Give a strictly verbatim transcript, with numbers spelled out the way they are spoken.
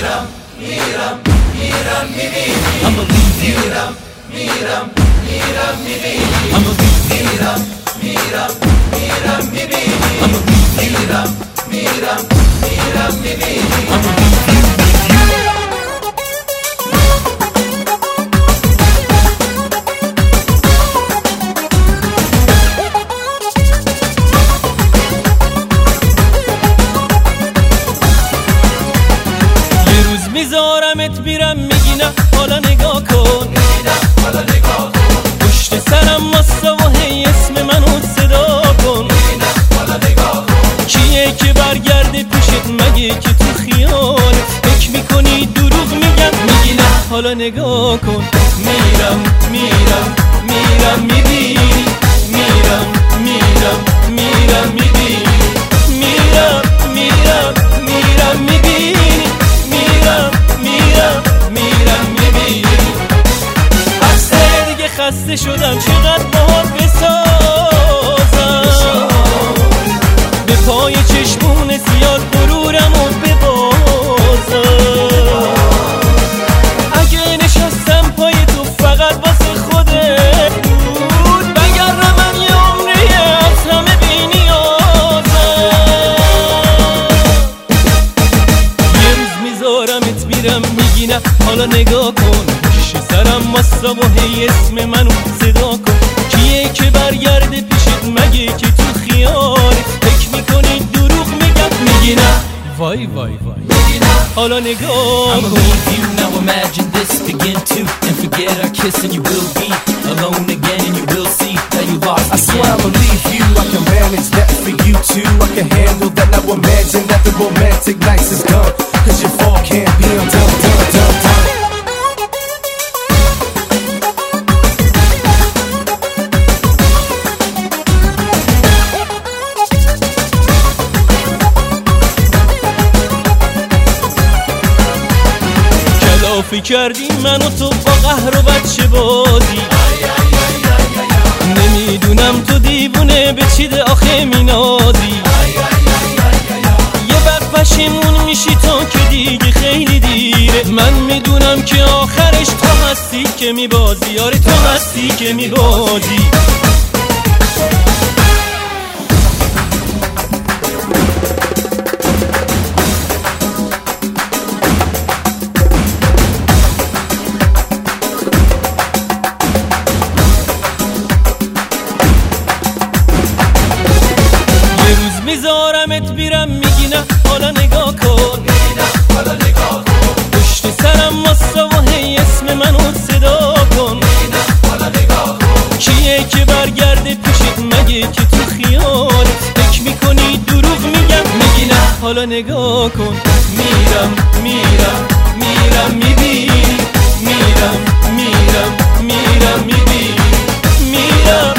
میرم میرم میرم میبینی اما میرم میرم میرم میبینی اما میرم میرم میرم میبینی اما میرم میرم میرم میبینی اما میذارمت میرم میگی نه حالا نگاه کن حالا نگاه کن پشت سرم واسه و هی اسم منو صدا کن حالا نگاه کن کیه که برگرده پیشت مگه که تو خیالت فکر میکنی دروغ میگم میگی نه حالا نگاه کن میرم میرم میرم میبینی میرم میرم میرم میبینی میرم میرم میرم میبینی میرم میرم میرم میبینی از دیگه خسته شدم چقدر باهات بسازم به پای چشمون زیاد غرورمو ببازم اگه نشستم پای تو فقط واسه خودت بود وگرنه من یه عمریه از همه بی نیازم یه روز میذارمت میرم میگی نه حالا نگاه کن پیش سرم واسه و هی اسم منو صدا کن کیه که برگرده پیشت مگه که تو خیالت فکر میکنی دروغ میگم میگی نه وای وای وای حالا نگاه I'ma leave you, now imagine this begin to and forget our kiss and you will be alone again and you will see that you lost I swear I'ma leave you, I can manage that for you too I can handle that, now imagine that the romantic nights is done Cause your fall can't be undone, done, done, done کلافی کردی منو تو با قهر و بچه بازی نمیدونم تو دیوونه به چیده آخه مینازی یه وقت پشیمون میشی تا که دیگه خیلی دیره من میدونم که آخرش تو هستی که میبازی آره تو هستی که میبازی میذارمت میرم میگی نه حالا نگاه کن حالا نگاه کن پشت سرم واسه و هی اسم منو صدا کن حالا نگاه کن کیه که برگرده پیشت مگه که تو خیالت فکر میکنی دروغ میگم میگی نه حالا نگاه کن میرم میرم میرم میبینی میرم میرم میرم میبینی میرم